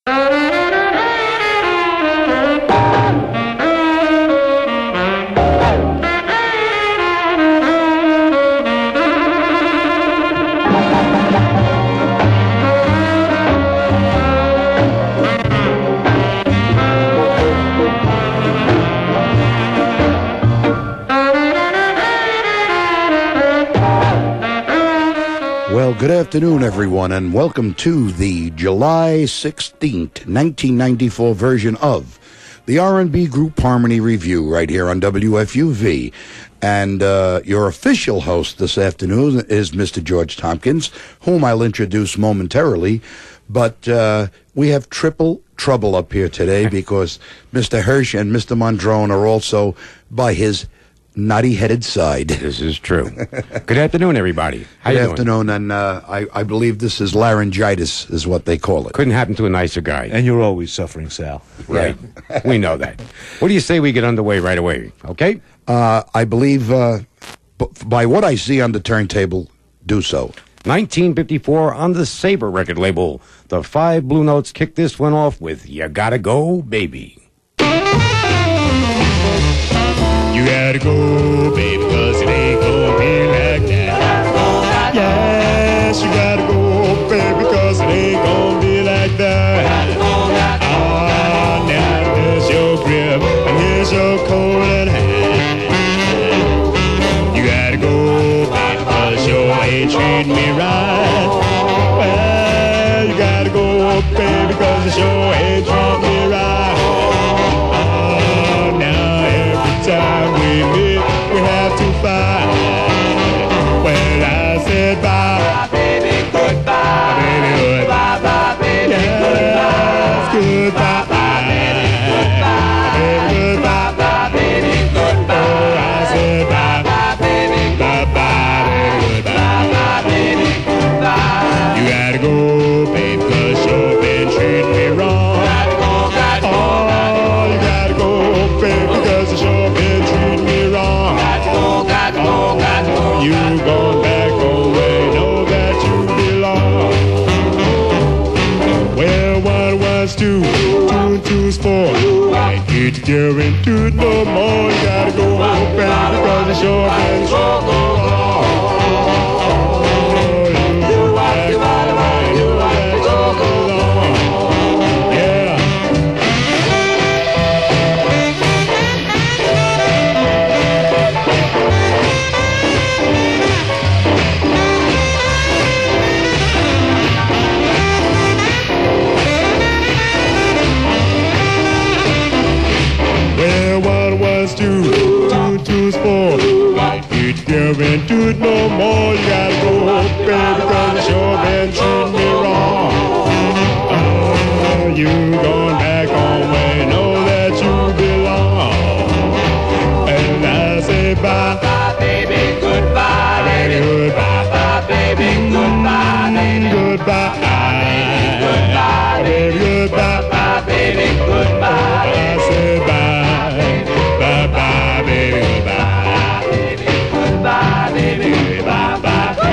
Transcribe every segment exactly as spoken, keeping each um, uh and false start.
Well, good afternoon, everyone, and welcome to the July sixteenth, nineteen ninety-four version of the R and B Group Harmony Review right here on W F U V. And uh, your official host this afternoon is Mister George Tompkins, whom I'll introduce momentarily. But uh, we have triple trouble up here today because Mister Hirsch and Mister Mondrone are also by his naughty-headed side. This is true. Good afternoon, everybody. How Good you afternoon, and uh, I, I believe this is laryngitis, is what they call it. Couldn't happen to a nicer guy. And you're always suffering, Sal. Right. We know that. What do you say we get underway right away, okay? Uh, I believe, uh, b- by what I see on the turntable, do so. nineteen fifty-four on the Sabre record label. The Five Blue Notes kicked this one off with You Gotta Go, Baby. You gotta go, baby, cause it ain't gonna be like that. Yes, you gotta go, baby, cause it ain't gonna be like that. Ah, now here's your grip, and here's your coat and hat. You gotta go, baby, cause you ain't treating me right. Well, you gotta go, baby, cause you sure ain't treating me right. Time we meet, we have to fight. Well, I said bye, bye, baby, goodbye, baby, goodbye, bye, baby, yes, goodbye, bye, baby, goodbye, bye, baby, goodbye. Oh, I said bye, bye, baby, bye, bye, baby, goodbye, bye, baby, goodbye. You gotta go, baby, cause you've been treating me wrong. Gotta go, gotta go, oh, you gotta go, baby, because you sure been treating me wrong. Gotta go, gotta go, gotta go. You gone back home where you know that you belong. Well, one was two, two and two's four. Can't get together and do it no more. You gotta go, baby, because you sure been treating me wrong. Oh, you go back home where you know that you belong. Yeah. Well, one was two, two and two's four. Can't get together and do it no more. You gotta go, baby, cause you sure been treating me wrong. Oh, you going back home where you know that you belong. And I say bye, bye, baby, goodbye, baby, goodbye, bye, baby, goodbye, baby, goodbye, goodbye, baby, goodbye, bye, baby, goodbye. I say bye, bye, bye, baby, goodbye, baby, goodbye, baby, goodbye, bye.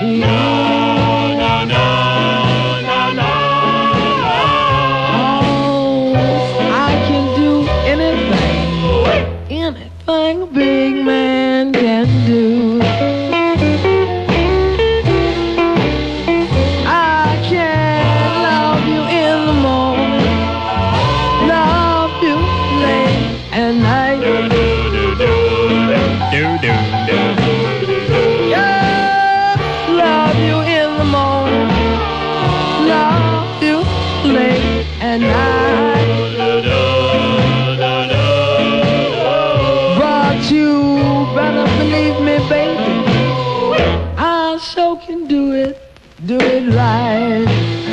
no, no, no, no. Oh, I can do anything, anything a big man can do. I can love you in the morning, love you late at night. Do, do, do, do, do, do, do, do, do. Yeah, love you in the morning, love you late at night. But you better believe me, baby, I sure can do it, do it right.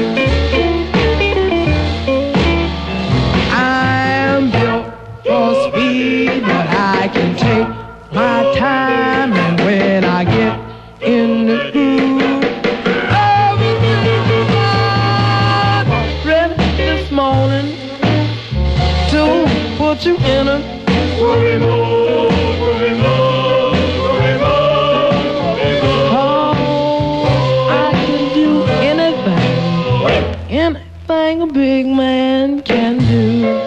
I'm built for speed, but I can take my time, and when I get in the groove, everything's fine. Ready this morning to put you in a Groovy mode, groovy mode, groovy mode, groovy mode. Oh, I can do anything, anything a big man can do.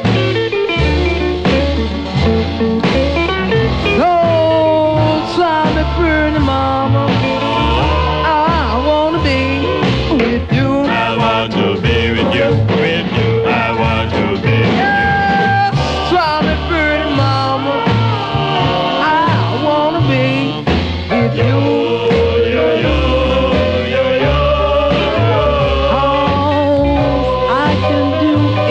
So try me, pretty mama, I wanna be with you. I want to be with you, with you. I want to be with you. Yes, try me, pretty mama, I wanna be with you. Yo, yo, yo, yo, yo. Oh, I can do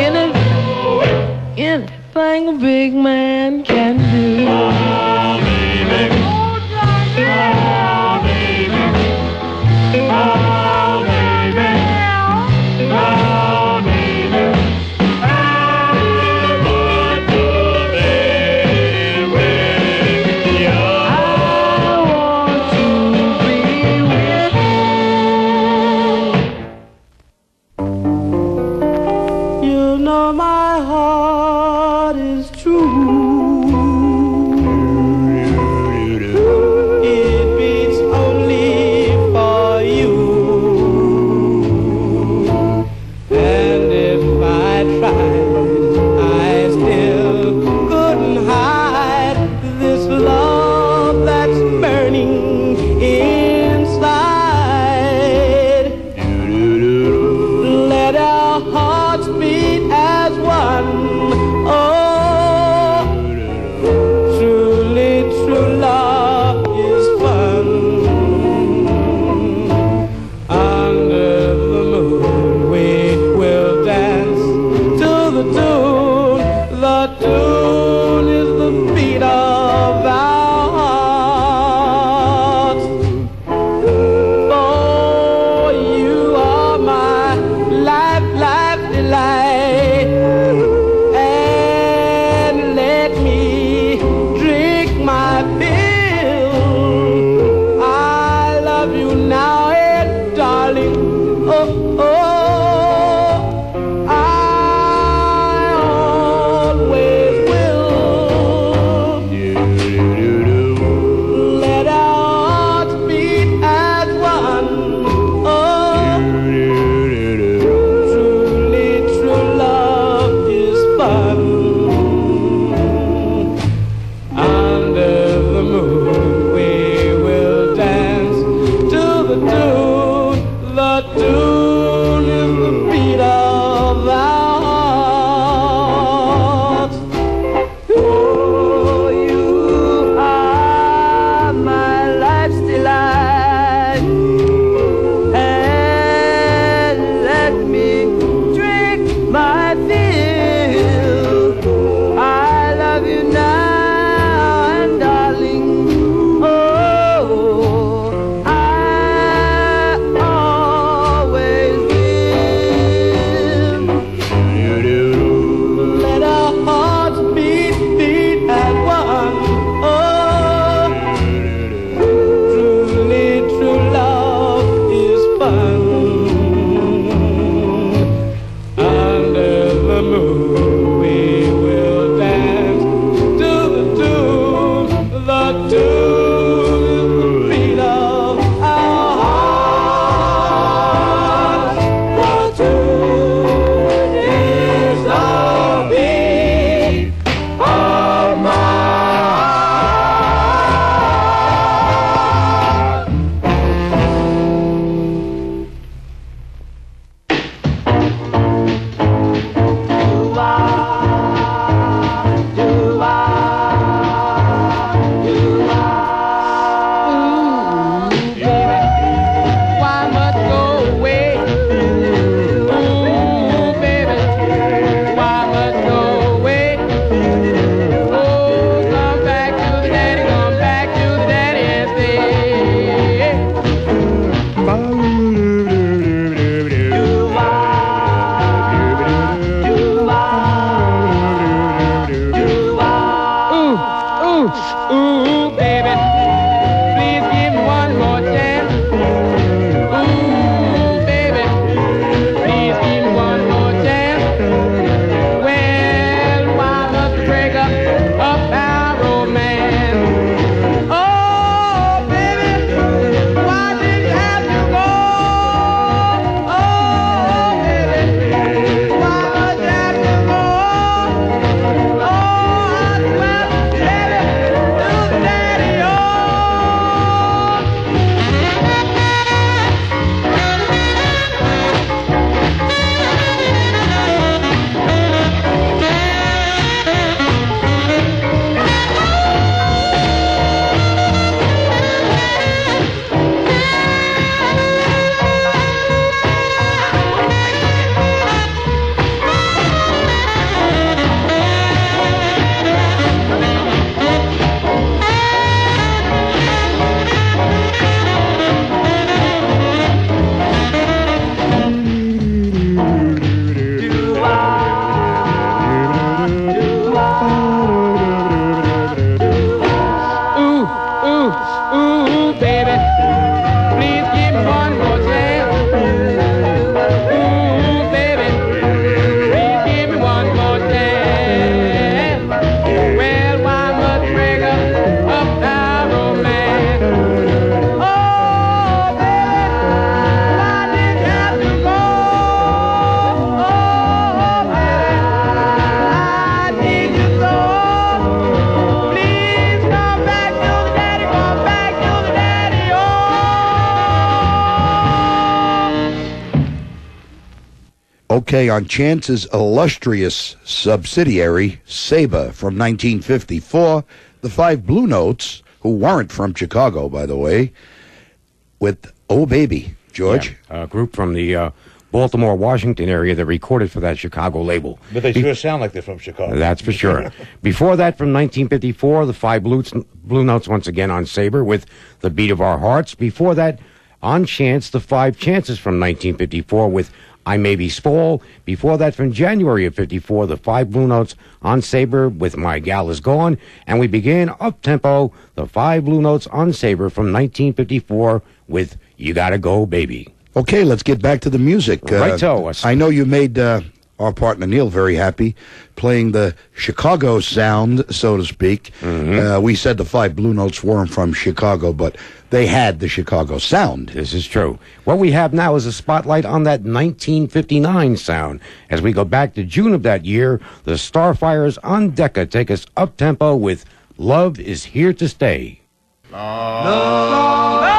Okay, on Chance's illustrious subsidiary, Saba, from nineteen fifty-four, the Five Blue Notes, who weren't from Chicago, by the way, with Oh Baby. George? Yeah, a group from the uh, Baltimore, Washington area that recorded for that Chicago label. But they sure sound like they're from Chicago. That's for sure. Before that, from nineteen fifty-four, the Five Blue, Blue Notes once again on Sabre with The Beat of Our Hearts. Before that, on Chance, the Five Chances from nineteen fifty-four with I May Be Small. Before that, from January of fifty-four, the Five Blue Notes on Sabre with My Gal Is Gone. And we began up-tempo, the Five Blue Notes on Sabre from nineteen fifty-four with You Gotta Go, Baby. Okay, let's get back to the music. Righto. Uh, I know you made uh, our partner Neil very happy playing the Chicago sound, so to speak. Mm-hmm. Uh, we said the Five Blue Notes weren't from Chicago, but they had the Chicago sound. This is true. What we have now is a spotlight on that nineteen fifty-nine sound. As we go back to June of that year, the Starfires on Decca take us up-tempo with Love Is Here to Stay. Love,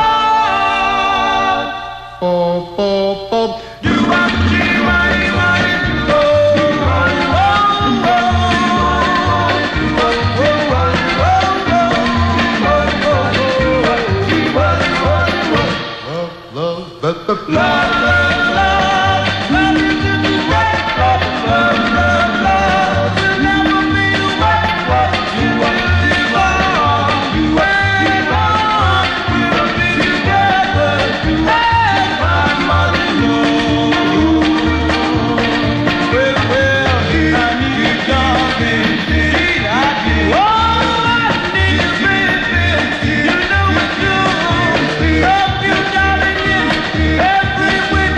oh, oh, oh. Every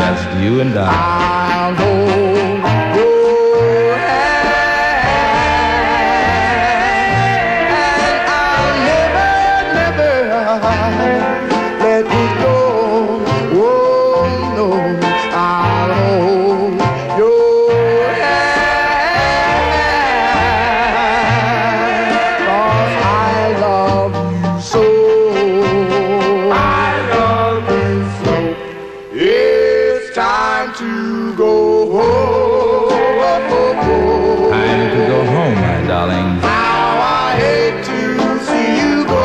just you and I. I'll hold your hand, and I'll never, never let you go. Oh no, I'll hold your hand, 'cause I love you so. I love you so. It's time to go home. Time to go home, my darling. How I hate to see you go.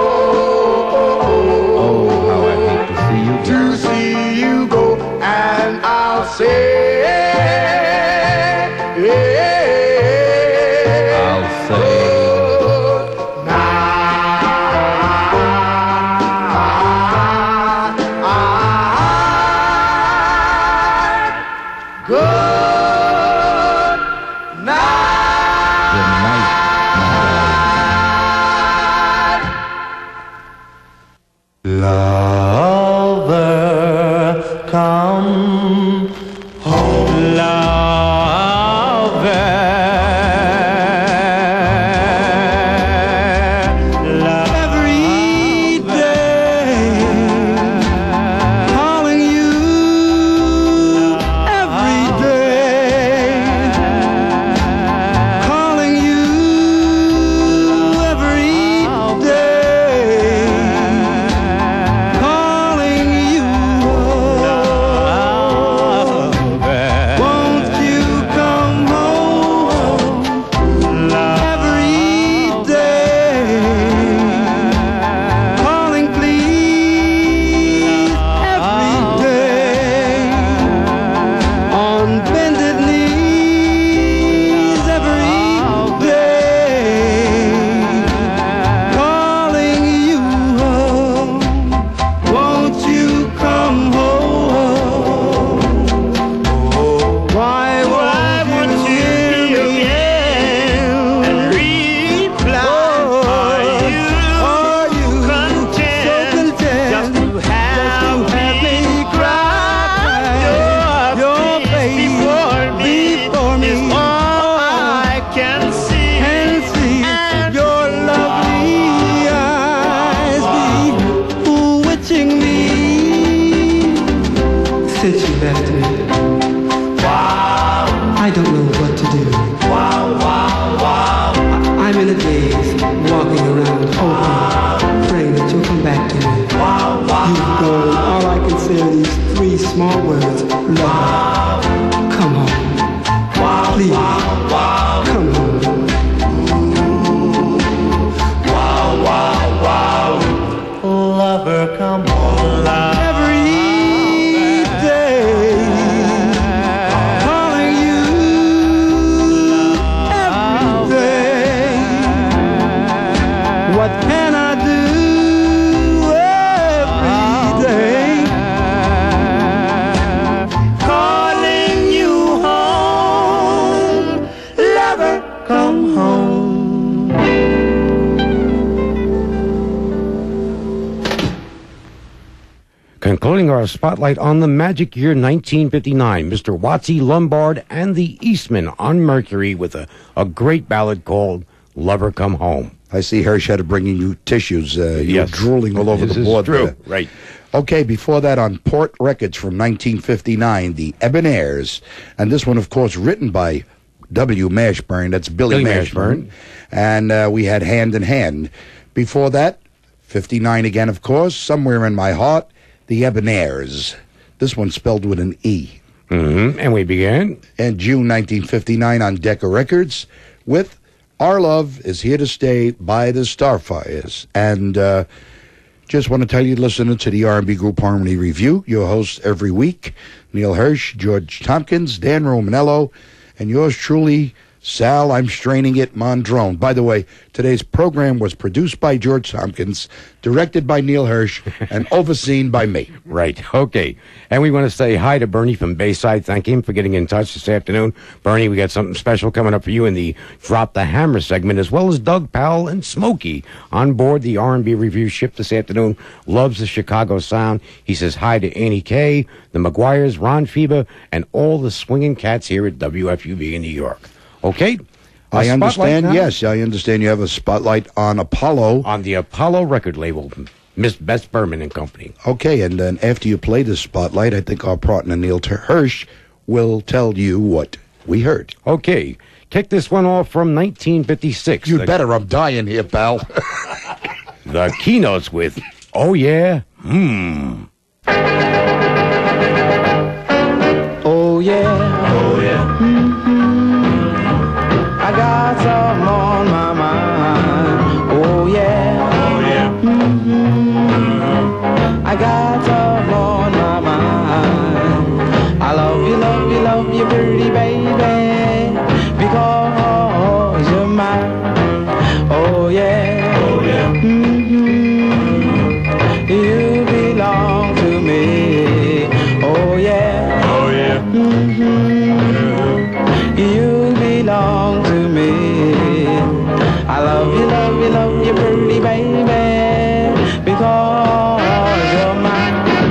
Oh, how I hate to see you To go. see you go, and I'll say, I'll say, good night. good night, my darling. Lover, come home. Lover, Every day, calling you every day, calling you every day, calling you. Won't you come home every day? Calling please every day. On bended knees every day. Calling you home. Won't you come home? Why won't you hear me and reply? Are you, are you content, so content just to have, have me cry? Your face before me, before me is all I can see. Can see your lovely eyes bewitching me. Since you left me, I don't know what to do. I- I'm in a daze, walking around, hoping, praying that you'll come back to me. You've gone, all I can say are these three small words: love, come home. Please, come home. lover, come home. Every day, calling you every day. What can I do every day? Calling you home, lover, come home. Concluding our spotlight on the magic year nineteen fifty-nine, Mister Watsy Lombard and the Eastmen on Mercury with a, a great ballad called Lover Come Home. I see Hirsch had to bring you tissues. Uh, you're Yes. drooling all over This the is board true. there. Right. Okay, before that on Port Records from nineteen fifty-nine, the Ebonairs. And this one, of course, written by W. Mashburn. That's Billy, Billy Mashburn. Mashburn. And uh, we had Hand in Hand. Before that, fifty-nine again, of course, Somewhere in My Heart, the Ebonairs. This one spelled with an E. Mm-hmm. And we began. And June nineteen fifty-nine on Decca Records with Our Love Is Here to Stay by the Starfires. And uh, just want to tell you, listening to the R and B Group Harmony Review, your hosts every week, Neil Hirsch, George Tompkins, Dan Romanello, and yours truly, Sal, I'm straining it, Mondrone. By the way, today's program was produced by George Tompkins, directed by Neil Hirsch, and overseen by me. Right, okay. And we want to say hi to Bernie from Bayside. Thank him for getting in touch this afternoon. Bernie, we got something special coming up for you in the Drop the Hammer segment, as well as Doug Powell and Smokey on board the R and B Review ship this afternoon. Loves the Chicago sound. He says hi to Annie Kay, the McGuires, Ron Fieber, and all the swinging cats here at W F U V in New York. Okay? A I spotlight understand, now? yes, I understand you have a spotlight on Apollo. On the Apollo record label, Miss Bess Berman and Company. Okay, and then after you play the spotlight, I think our partner Neil Hirsch will tell you what we heard. Okay. Kick this one off from nineteen fifty-six. You'd the, better, I'm dying here, pal. The keynotes with Oh Yeah, Hmm. Oh yeah, oh yeah. Mm-hmm. I got some on my mind. Oh yeah, oh yeah. Mm-hmm. I got some on my mind. I love you, love you, love you, pretty baby, because you're mine. Oh yeah, oh yeah. Mm-hmm. You belong to me. Oh yeah. Mm-hmm. You belong to me. I love you, love you, love you, pretty baby, because you're mine.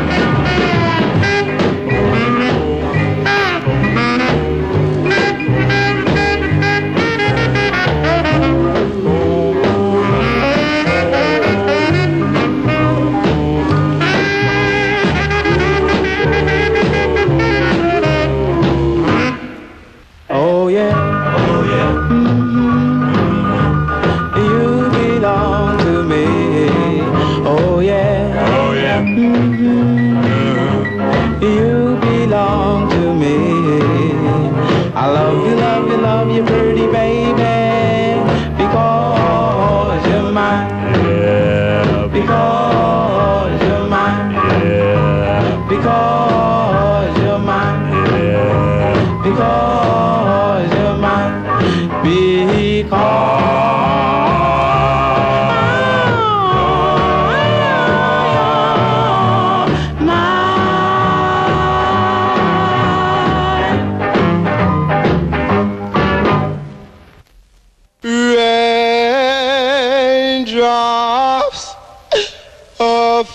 Oh yeah, oh yeah. Mm-hmm. You belong to me. Oh yeah, oh yeah. Mm-hmm. You belong to me. I love you, love you, love you, pretty baby, because you're mine. Yeah, Because you're mine. yeah, Because you're mine. yeah. Because you're mine. Because you're mine. Raindrops are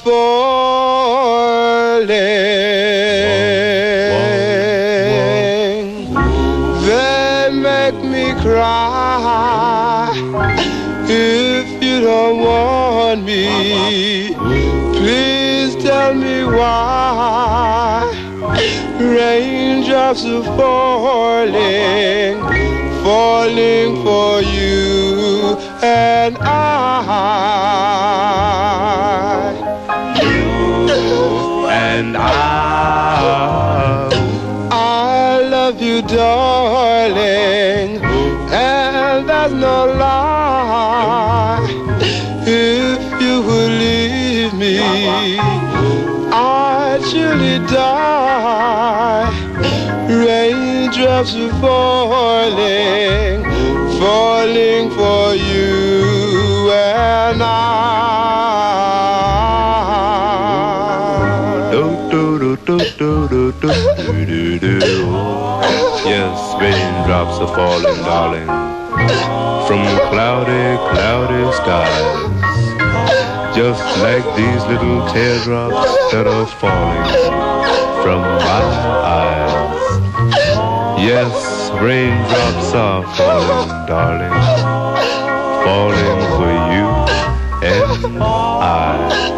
falling. They make me cry. If you don't want me, please tell me why. Raindrops are falling, falling for you and I. You and I. I love you, darling, and that's no lie. If you will leave me, I'd surely die. Raindrops are falling, falling for you and I. Do do do do do do do do do. Yes, raindrops are falling, darling, from cloudy, cloudy skies. Just like these little teardrops that are falling from my eyes. Yes, raindrops are falling, darling, falling for you and I.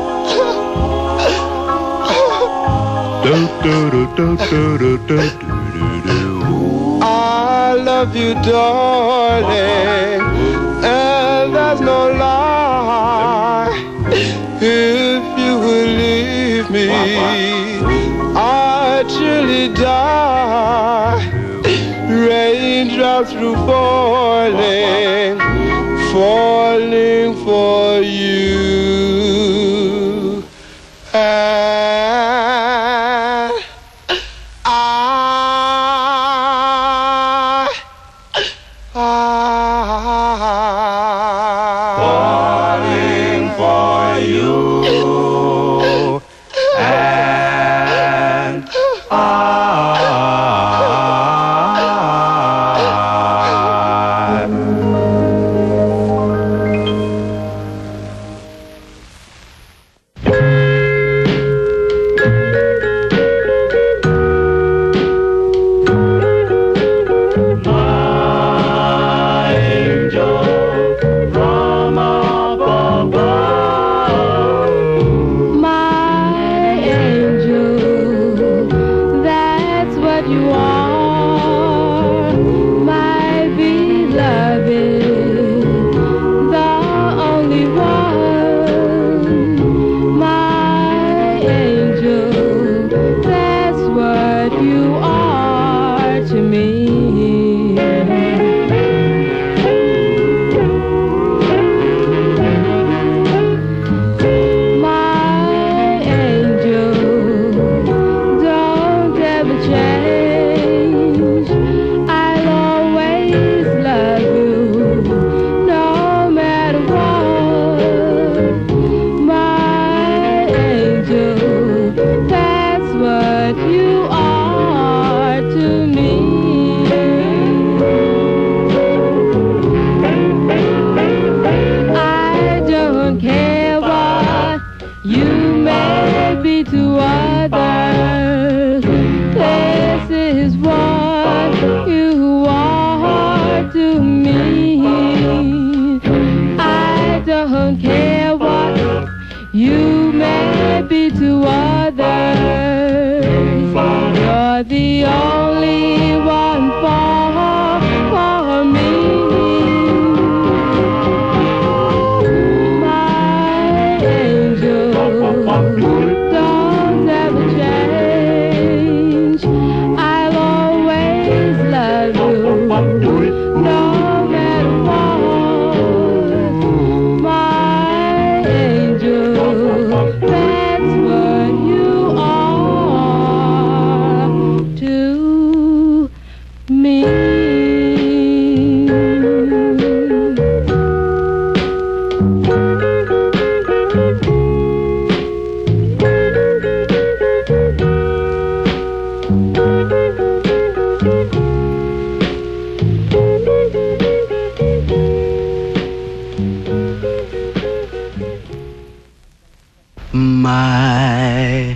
Do do do do do do do do do. I love you, darling, and that's no lie. If you will leave me, I'd surely die. Raindrops through falling, falling for you. And I, I My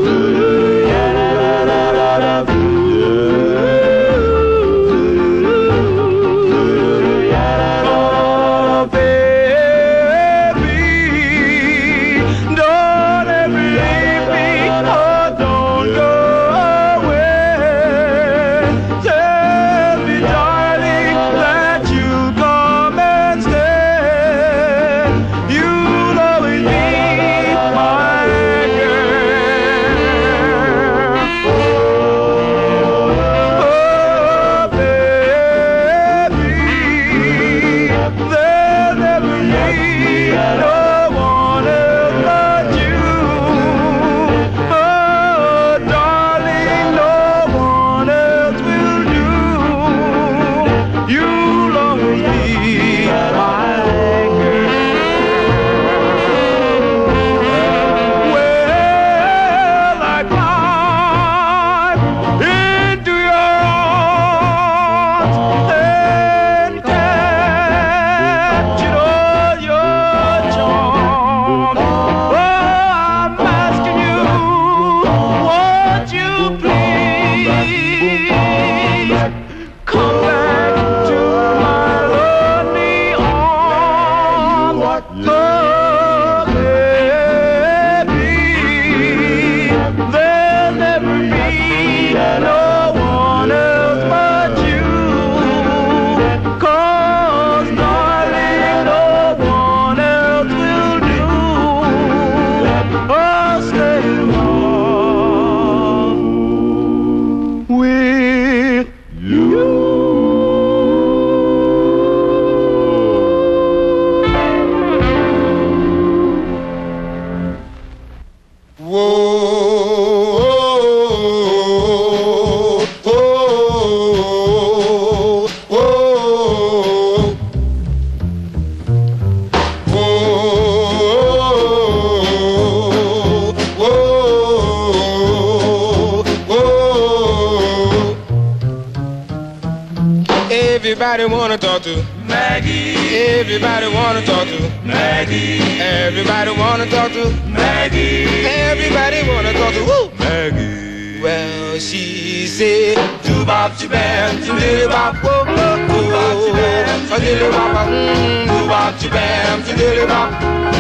girl. Everybody wanna talk to Maggie. Everybody wanna talk to Maggie. Everybody wanna talk to Maggie. Everybody wanna talk to who? Maggie. Well, she said, doo bop, bam, doo bop, whoa, whoa, doo bop, bam, doo bop, doo bop, bam, doo bop,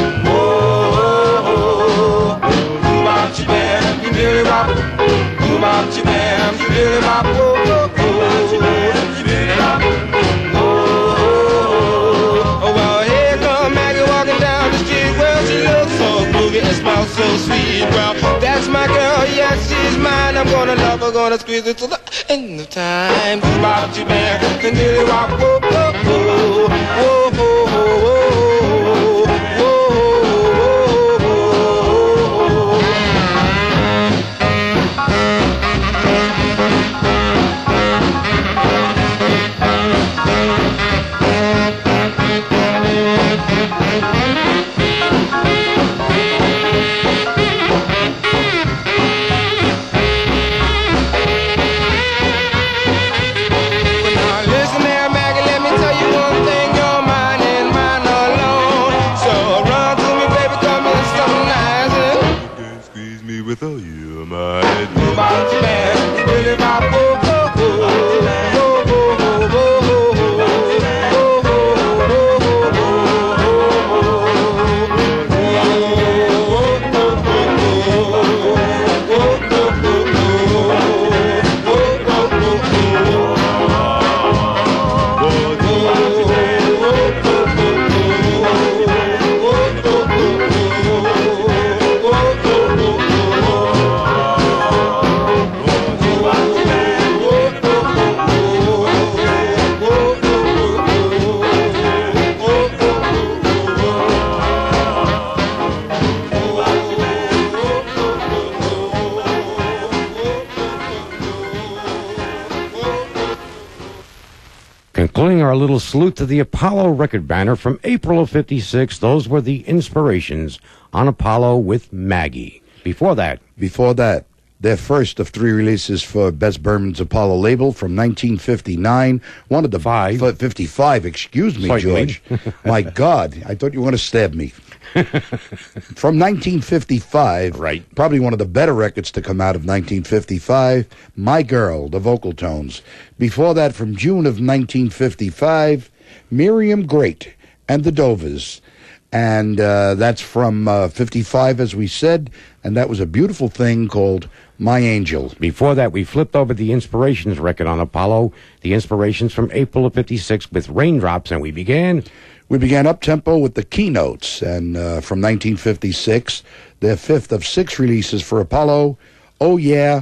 whoa, doo bop, bam, doo bop, doo bop, bam, doo bop, whoa, whoa, doo bop, oh, well, here come Maggie walking down the street. Well, she looks so groovy and smells so sweet. Well, that's my girl, yes, she's mine. I'm gonna love her, gonna squeeze her to the end of time. Bop, bam, and dilly wop, whoa, whoa, whoa, whoa, whoa, whoa, with all you might. Bop, bam, dilly bop, whoa, whoa, whoa, whoa, whoa, whoa, Concluding our little salute to the Apollo record banner from April of fifty-six, those were the Inspirations on Apollo with Maggie. Before that, Before that, their first of three releases for Bess Berman's Apollo label from nineteen fifty-nine. One of the Five. f- fifty-five, excuse me, Certainly. George. My God, I thought you were going to stab me. From nineteen fifty-five, Right. probably one of the better records to come out of nineteen fifty-five, My Girl, the vocal tones. Before that, from June of nineteen fifty-five, Miriam Great and the Dovers. And uh, that's from uh, fifty-five, as we said, and that was a beautiful thing called My Angel. Before that, we flipped over the Inspirations record on Apollo, the Inspirations from April of fifty-six with Raindrops, and we began... We began up-tempo with the Keynotes, and uh, from nineteen fifty-six, their fifth of six releases for Apollo, Oh Yeah,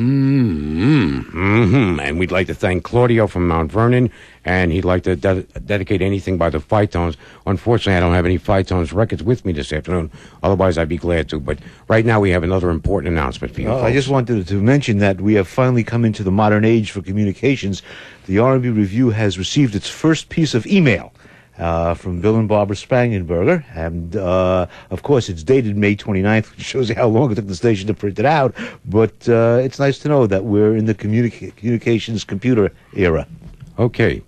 mm-hmm. Mm-hmm. And we'd like to thank Claudio from Mount Vernon, and he'd like to de- dedicate anything by the Phytones. Unfortunately, I don't have any Phytones records with me this afternoon. Otherwise, I'd be glad to. But right now, we have another important announcement for you Well, folks. I just wanted to mention that we have finally come into the modern age for communications. The R and B Review has received its first piece of email uh, from Bill and Barbara Spangenberger. And, uh, of course, it's dated May twenty-ninth, which shows you how long it took the station to print it out. But uh, it's nice to know that we're in the communica- communications computer era. Okay.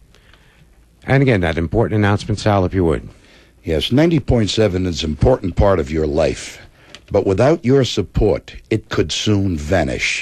And again, that important announcement, Sal, if you would. Yes, ninety point seven is an important part of your life, but without your support, it could soon vanish.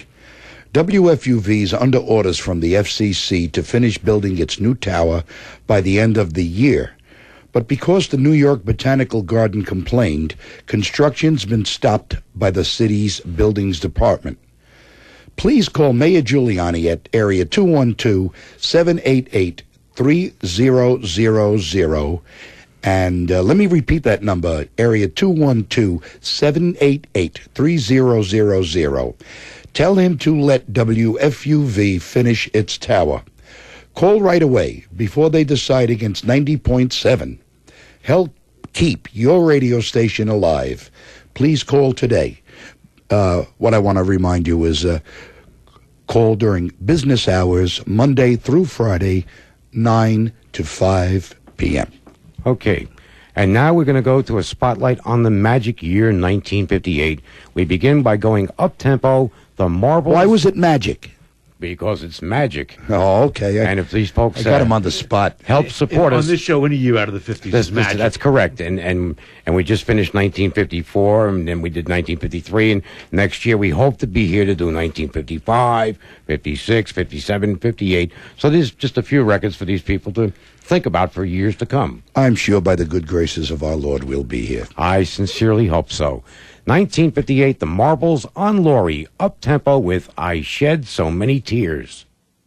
W F U V is under orders from the F C C to finish building its new tower by the end of the year. But because the New York Botanical Garden complained, construction's been stopped by the city's buildings department. Please call Mayor Giuliani at area two one two, seven eight eight, three zero zero zero. And uh, let me repeat that number, area two one two, seven eight eight, three zero zero zero. Tell him to let W F U V finish its tower. Call right away before they decide against ninety point seven. Help keep your radio station alive. Please call today. Uh, what I want to remind you is uh, call during business hours, Monday through Friday, nine to five p.m. Okay. And now we're going to go to a spotlight on the magic year nineteen fifty-eight. We begin by going up-tempo, the Marbles... Why was it magic? because it's magic. Oh, okay. I, And if these folks I got uh, him on the spot. help support on us, this show, any year out of the fifties This- is this- magic. that's correct. And, and and we just finished nineteen fifty-four, and then we did nineteen fifty-three, and next year we hope to be here to do nineteen fifty-five, fifty-six, fifty-seven, fifty-eight. So there's just a few records for these people to think about for years to come. I'm sure by the good graces of our Lord we'll be here. I sincerely hope so. nineteen fifty-eight, The Marbles on Laurie, up-tempo with I Shed So Many Tears.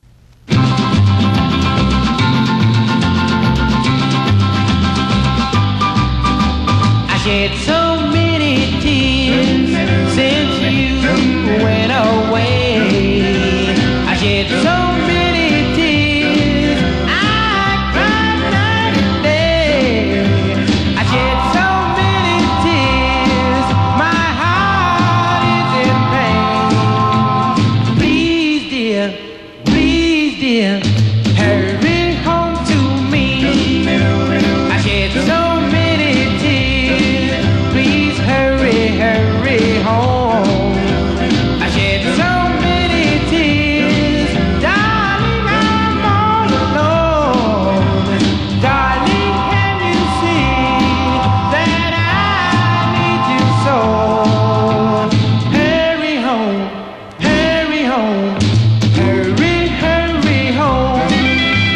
I shed so many tears since you went away. I shed so many tears, I cried night and day. I shed so many tears, my heart is in pain. Please, dear, please, dear, hurry home to me. I shed so many tears, please hurry, hurry home. I shed so many tears, darling, I'm all alone. Darling, can you see that I need you so? Hurry home, hurry home, hurry, hurry home.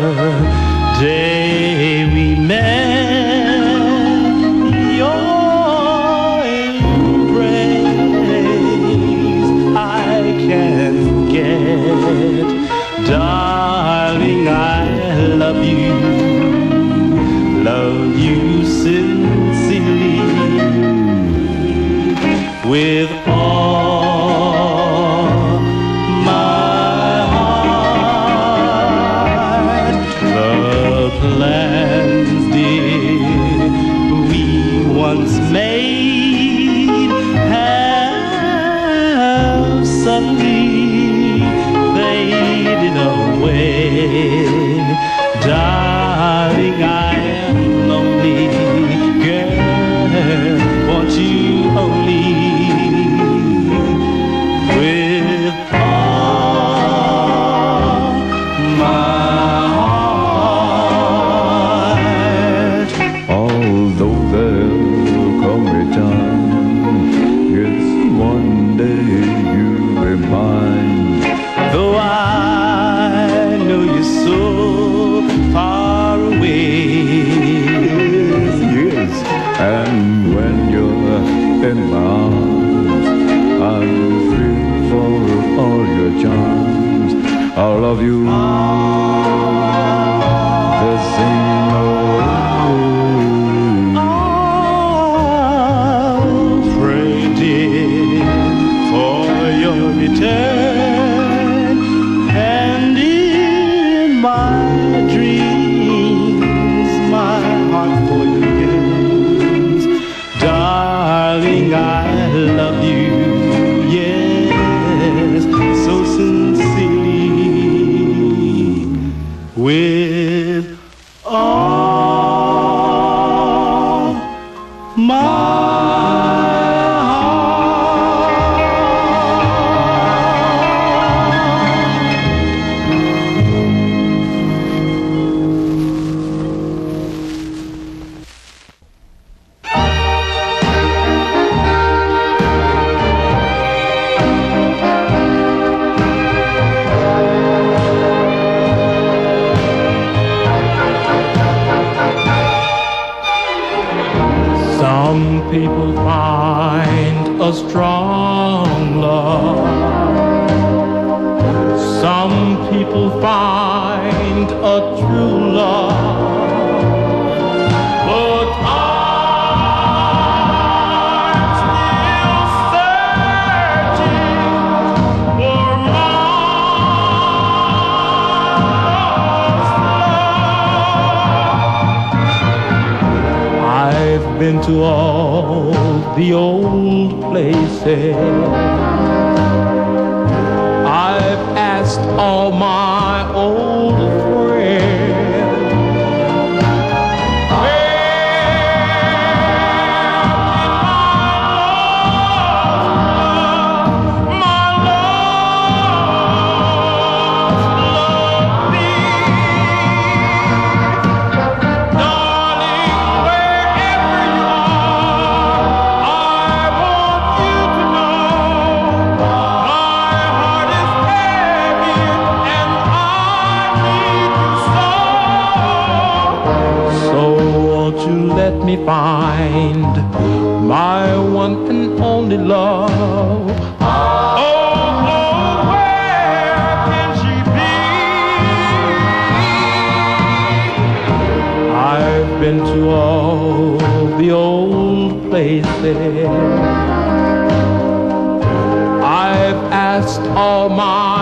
day we met, your embrace I can get. Darling, I love you, love you sincerely, with all my heart. The plans, dear, we once made have suddenly faded away. Darling, I am lonely, girl, want you only, with all my heart. Although there'll come a time, yes, one day you'll be mine. Though I know you're so far away, Yes, and when you're in my arms, I'm free for all your charms. I'll love you the same way. I'll pray, dear, for your return, and in my dreams my heart for you yearns. Darling, I love you, yes, so sincerely, with all my Some people find a strong love. Some people find a true love. But I'm still searching for my I've been to all the old places. I've asked all my old friends, where did my lost love be? Darling, wherever you are, I want you to know my heart is heavy and I need you so. So won't you let me find my one and only love? Oh, oh, where can she be? I've been to all the old places. I've asked all my